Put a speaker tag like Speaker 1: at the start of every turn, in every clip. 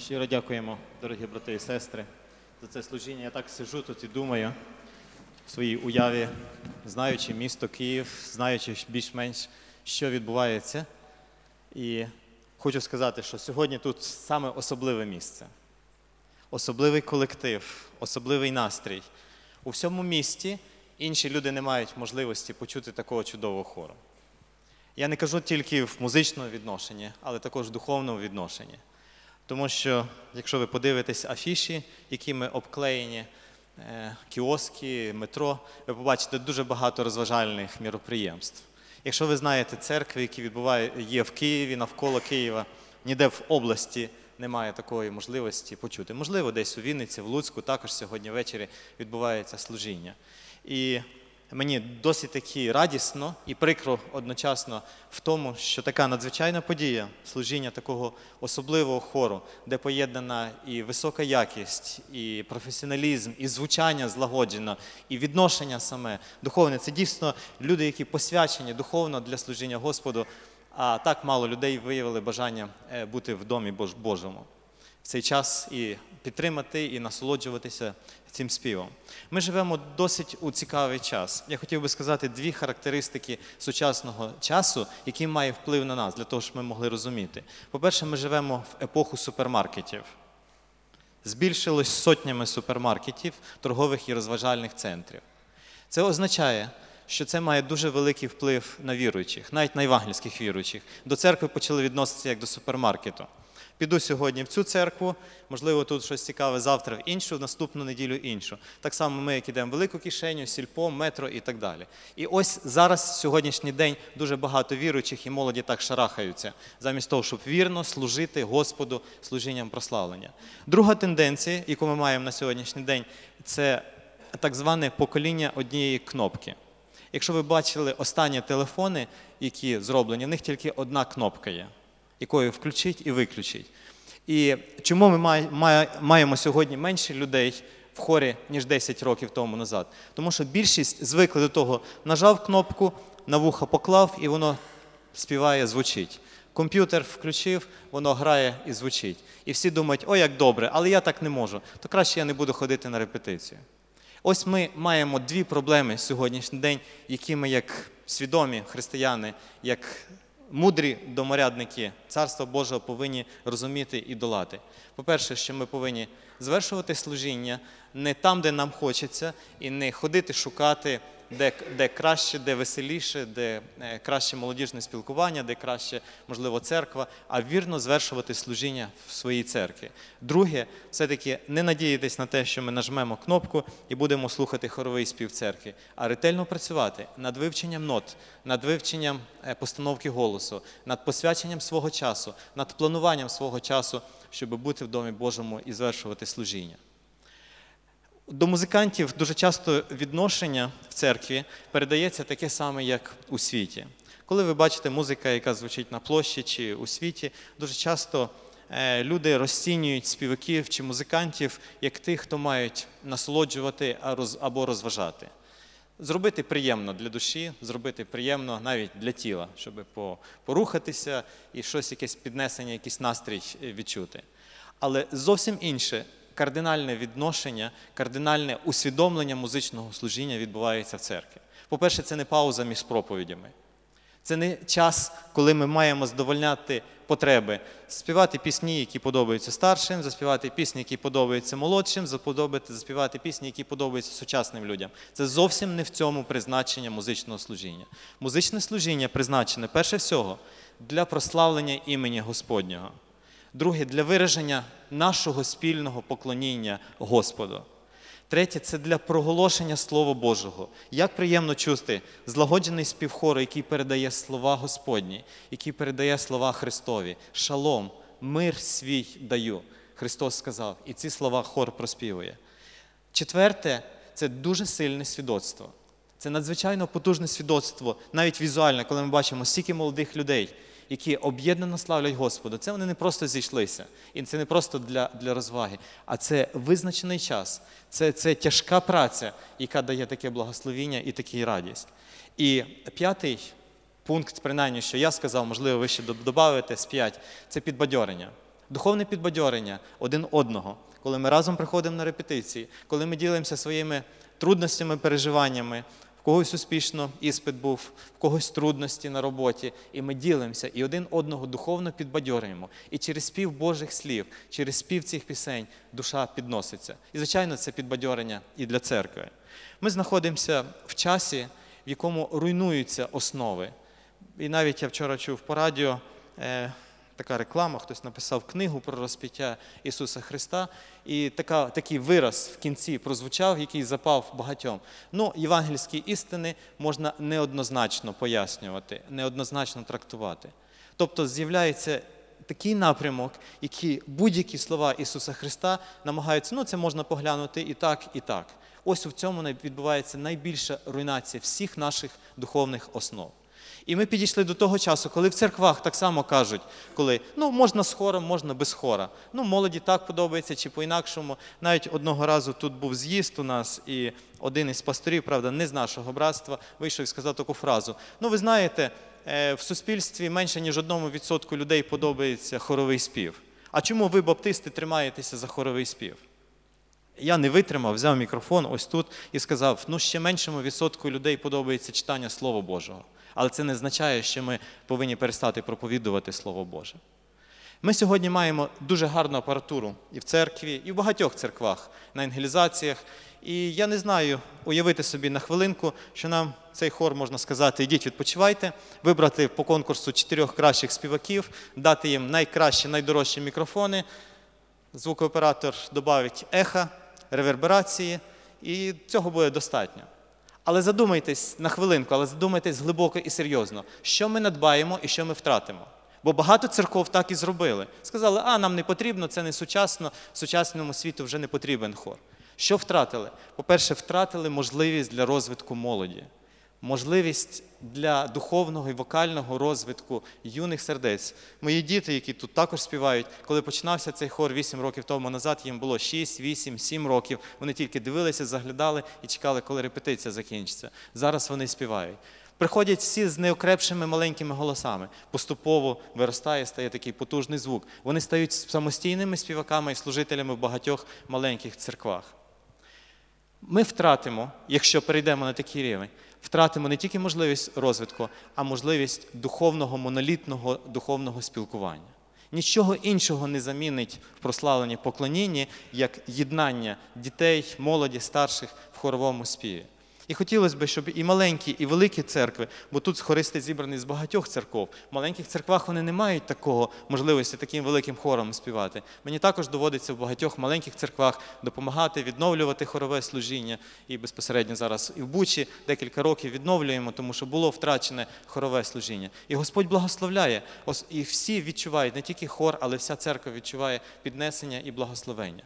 Speaker 1: Щиро дякуємо, дорогі брати і сестри, за це служіння. Я так сиджу тут і думаю в своїй уяві, знаючи місто Київ, знаючи більш-менш, що відбувається. І хочу сказати, що сьогодні тут саме особливе місце, особливий колектив, особливий настрій. У всьому місті інші люди не мають можливості почути такого чудового хору. Я не кажу тільки в музичному відношенні, але також в духовному відношенні. Тому що, якщо ви подивитесь афіші, якими обклеєні кіоски, метро, ви побачите дуже багато розважальних міроприємств. Якщо ви знаєте церкви, які є в Києві, навколо Києва, ніде в області немає такої можливості почути. Можливо, десь у Вінниці, в Луцьку також сьогодні ввечері відбувається служіння. І мені досить таки радісно і прикро одночасно в тому, що така надзвичайна подія, служіння такого особливого хору, де поєднана і висока якість, і професіоналізм, і звучання злагоджено, і відношення саме духовне. Це дійсно люди, які посвячені духовно для служіння Господу, а так мало людей виявили бажання бути в домі Божому в цей час і підтримати, і насолоджуватися цим співом. Ми живемо досить у цікавий час. Я хотів би сказати дві характеристики сучасного часу, які мають вплив на нас, для того, щоб ми могли розуміти. По-перше, ми живемо в епоху супермаркетів. Збільшилось сотнями супермаркетів, торгових і розважальних центрів. Це означає, що це має дуже великий вплив на віруючих, навіть на євангельських віруючих. До церкви почали відноситися як до супермаркету. Піду сьогодні в цю церкву, можливо, тут щось цікаве, завтра в іншу, в наступну неділю іншу. Так само ми, як ідемо в велику кишеню, сільпо, метро і так далі. І ось зараз, сьогоднішній день, дуже багато віруючих і молоді так шарахаються, замість того, щоб вірно служити Господу служінням прославлення. Друга тенденція, яку ми маємо на сьогоднішній день, це так зване покоління однієї кнопки. Якщо ви бачили останні телефони, які зроблені, в них тільки одна кнопка є, якою включить і виключить. І чому ми маємо сьогодні менше людей в хорі, ніж 10 років тому назад? Тому що більшість звикли до того, нажав кнопку, на вухо поклав, і воно співає, звучить. Комп'ютер включив, воно грає і звучить. І всі думають, о, як добре, але я так не можу, то краще я не буду ходити на репетицію. Ось ми маємо дві проблеми сьогоднішній день, які ми як свідомі християни, як мудрі доморядники Царства Божого повинні розуміти і долати. По-перше, що ми повинні звершувати служіння не там, де нам хочеться, і не ходити шукати, де краще, де веселіше, де краще молодіжне спілкування, де краще, можливо, церква, а вірно звершувати служіння в своїй церкві. Друге, все-таки не надіятись на те, що ми нажмемо кнопку і будемо слухати хоровий спів церкви, а ретельно працювати над вивченням нот, над вивченням постановки голосу, над посвяченням свого часу, над плануванням свого часу, щоб бути в Домі Божому і звершувати служіння. До музикантів дуже часто відношення в церкві передається таке саме, як у світі. Коли ви бачите музика, яка звучить на площі чи у світі, дуже часто люди розцінюють співаків чи музикантів як тих, хто мають насолоджувати або розважати. Зробити приємно для душі, зробити приємно навіть для тіла, щоб порухатися і щось, якесь піднесення, якийсь настрій відчути. Але зовсім інше, кардинальне відношення, кардинальне усвідомлення музичного служіння відбувається в церкві. По-перше, це не пауза між проповідями. Це не час, коли ми маємо задовольняти потреби. Співати пісні, які подобаються старшим, заспівати пісні, які подобаються молодшим, заспівати пісні, які подобаються сучасним людям. Це зовсім не в цьому призначення музичного служіння. Музичне служіння призначене, перше всього, для прославлення імені Господнього. Друге, для вираження нашого спільного поклоніння Господу. Третє – це для проголошення Слова Божого. Як приємно чути злагоджений спів хору, який передає слова Господні, який передає слова Христові. «Шалом, мир свій даю», Христос сказав, і ці слова хор проспівує. Четверте – це дуже сильне свідоцтво. Це надзвичайно потужне свідоцтво, навіть візуально, коли ми бачимо стільки молодих людей, які об'єднано славлять Господа. Це вони не просто зійшлися, і це не просто для розваги, а це визначений час, це тяжка праця, яка дає таке благословіння і таку радість. І п'ятий пункт, принаймні, що я сказав, можливо, ви ще додаєте з 5, це підбадьорення. Духовне підбадьорення один одного, коли ми разом приходимо на репетиції, коли ми ділимося своїми трудностями, переживаннями, в когось успішно іспит був, в когось трудності на роботі, і ми ділимося, і один одного духовно підбадьорюємо. І через спів Божих слів, через спів цих пісень душа підноситься. І, звичайно, це підбадьорення і для церкви. Ми знаходимося в часі, в якому руйнуються основи. І навіть я вчора чув по радіо така реклама, хтось написав книгу про розп'яття Ісуса Христа, і такий вираз в кінці прозвучав, який запав багатьом. Євангельські істини можна неоднозначно пояснювати, неоднозначно трактувати. Тобто з'являється такий напрямок, який будь-які слова Ісуса Христа намагаються, це можна поглянути і так, і так. Ось у цьому відбувається найбільша руйнація всіх наших духовних основ. І ми підійшли до того часу, коли в церквах так само кажуть, коли, можна з хором, можна без хора. Молоді так подобається чи по-інакшому. Навіть одного разу тут був з'їзд у нас, і один із пасторів, правда, не з нашого братства, вийшов і сказав таку фразу. Ви знаєте, в суспільстві менше, ніж 1% людей подобається хоровий спів. А чому ви, баптисти, тримаєтеся за хоровий спів? Я не витримав, взяв мікрофон ось тут і сказав, ще меншому відсотку людей подобається читання Слова Божого. Але це не означає, що ми повинні перестати проповідувати Слово Боже. Ми сьогодні маємо дуже гарну апаратуру і в церкві, і в багатьох церквах, на евангелізаціях. І я не знаю, уявити собі на хвилинку, що нам цей хор, можна сказати, ідіть відпочивайте, вибрати по конкурсу 4 кращих співаків, дати їм найкращі, найдорожчі мікрофони, звукооператор добавить еха, реверберації, і цього буде достатньо. Але задумайтесь на хвилинку, але задумайтесь глибоко і серйозно, що ми надбаємо і що ми втратимо. Бо багато церков так і зробили. Сказали, нам не потрібно, це не сучасно, сучасному світу вже не потрібен хор. Що втратили? По-перше, втратили можливість для розвитку молоді. Можливість для духовного і вокального розвитку юних сердець. Мої діти, які тут також співають, коли починався цей хор 8 років тому назад, їм було 6, 8, 7 років. Вони тільки дивилися, заглядали і чекали, коли репетиція закінчиться. Зараз вони співають. Приходять всі з неокрепшими маленькими голосами. Поступово виростає, стає такий потужний звук. Вони стають самостійними співаками і служителями в багатьох маленьких церквах. Ми втратимо, якщо перейдемо на такий рівень, втратимо не тільки можливість розвитку, а можливість духовного, монолітного духовного спілкування. Нічого іншого не замінить в прославленні поклонінні, як єднання дітей, молоді, старших в хоровому співі. І хотілося б, щоб і маленькі, і великі церкви, бо тут хористи зібрані з багатьох церков. В маленьких церквах вони не мають такого можливості таким великим хором співати. Мені також доводиться в багатьох маленьких церквах допомагати, відновлювати хорове служіння. І безпосередньо зараз і в Бучі декілька років відновлюємо, тому що було втрачене хорове служіння. І Господь благословляє. І всі відчувають, не тільки хор, але вся церква відчуває піднесення і благословення.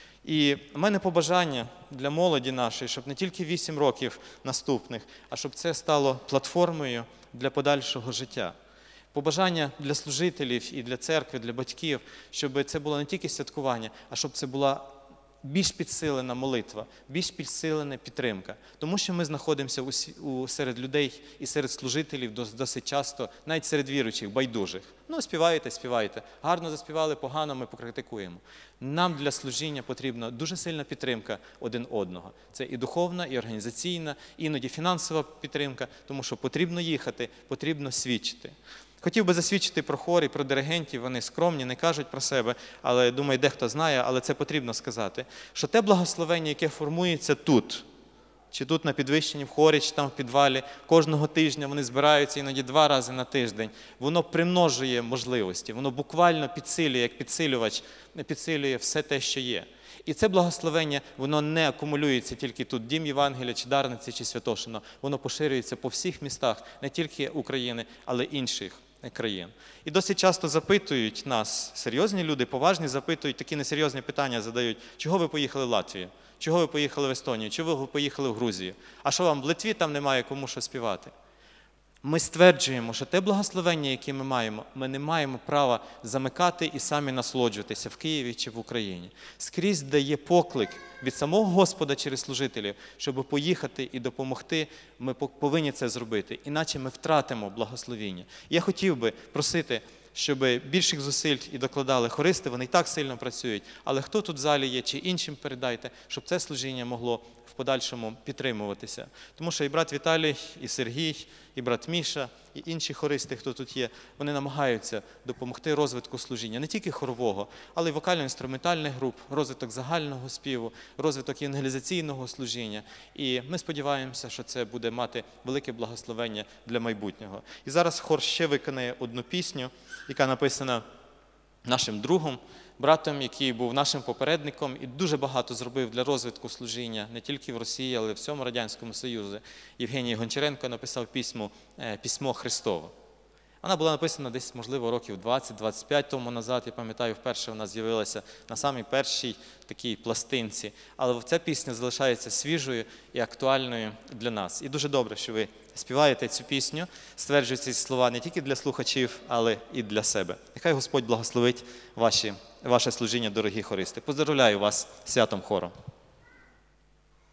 Speaker 1: І в мене побажання для молоді нашої, щоб не тільки 8 років наступних, а щоб це стало платформою для подальшого життя. Побажання для служителів і для церкви, для батьків, щоб це було не тільки святкування, а щоб це була більш підсилена молитва, більш підсилена підтримка. Тому що ми знаходимося серед людей і серед служителів досить часто, навіть серед віруючих, байдужих. Співайте. Гарно заспівали, погано ми покритикуємо. Нам для служіння потрібна дуже сильна підтримка один одного. Це і духовна, і організаційна, іноді фінансова підтримка, тому що потрібно їхати, потрібно свідчити. Хотів би засвідчити про хор і про диригентів, вони скромні, не кажуть про себе, але, думаю, дехто знає, але це потрібно сказати, що те благословення, яке формується тут, чи тут на підвищенні в хорі, чи там в підвалі, кожного тижня вони збираються іноді 2 рази на тиждень, воно примножує можливості, воно буквально підсилює, як підсилювач, підсилює все те, що є. І це благословення, воно не акумулюється тільки тут, Дім Євангелія, чи Дарниці, чи Святошино, воно поширюється по всіх містах, не тільки України, але й інших країн. І досить часто запитують нас, серйозні люди, поважні, запитують, такі несерйозні питання задають, чого ви поїхали в Латвію, чого ви поїхали в Естонію, чого ви поїхали в Грузію, а що вам в Литві там немає кому що співати? Ми стверджуємо, що те благословення, яке ми маємо, ми не маємо права замикати і самі насолоджуватися в Києві чи в Україні. Скрізь дає поклик від самого Господа через служителів, щоб поїхати і допомогти, ми повинні це зробити, іначе ми втратимо благословіння. Я хотів би просити щоб більших зусиль і докладали хористи, вони і так сильно працюють, але хто тут в залі є, чи іншим передайте, щоб це служіння могло в подальшому підтримуватися. Тому що і брат Віталій, і Сергій, і брат Міша, і інші хористи, хто тут є, вони намагаються допомогти розвитку служіння, не тільки хорового, але й вокально-інструментальних груп, розвиток загального співу, розвиток евангелізаційного служіння. І ми сподіваємося, що це буде мати велике благословення для майбутнього. І зараз хор ще виконає одну пісню, яка написана нашим другом, братом, який був нашим попередником і дуже багато зробив для розвитку служіння не тільки в Росії, але й в всьому Радянському Союзі. Євгеній Гончаренко написав «Письмо Христово». Вона була написана десь, можливо, років 20-25 тому назад. Я пам'ятаю, вперше вона з'явилася на самій першій такій пластинці. Але ця пісня залишається свіжою і актуальною для нас. І дуже добре, що ви співаєте цю пісню, стверджують ці слова не тільки для слухачів, але і для себе. Нехай Господь благословить ваше служіння, дорогі хористи. Поздоровляю вас з святом хором.